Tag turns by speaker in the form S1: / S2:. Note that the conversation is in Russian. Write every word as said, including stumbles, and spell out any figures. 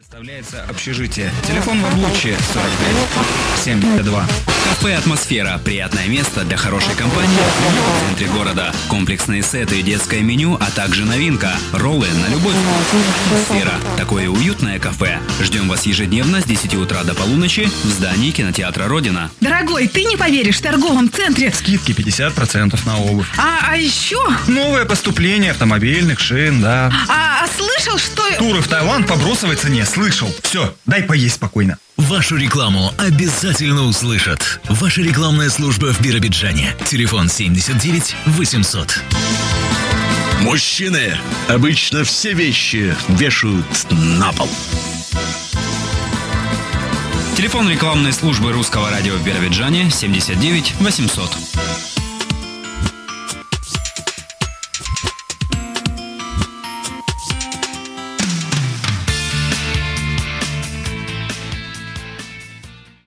S1: Представляется общежитие. Телефон в облучье сорок пять семьдесят два.
S2: Кафе «Атмосфера» – приятное место для хорошей компании в центре города. Комплексные сеты и детское меню, а также новинка – роллы на любой вкус. «Атмосфера» – такое уютное кафе. Ждем вас ежедневно с десяти утра до полуночи в здании кинотеатра «Родина».
S3: Дорогой, ты не поверишь, в торговом центре
S1: Скидки пятьдесят процентов на обувь.
S3: А, а еще...
S1: Новое поступление автомобильных шин, да.
S3: А, а слышал, что...
S1: Туры в Таиланд по бросовой цене. Слышал. Все, дай поесть спокойно.
S4: Вашу рекламу обязательно услышат. Ваша рекламная служба в Биробиджане. Телефон семьдесят девять восемьсот.
S5: Мужчины обычно все вещи вешают на пол.
S2: Телефон рекламной службы русского радио в Биробиджане семьдесят девять восемьсот.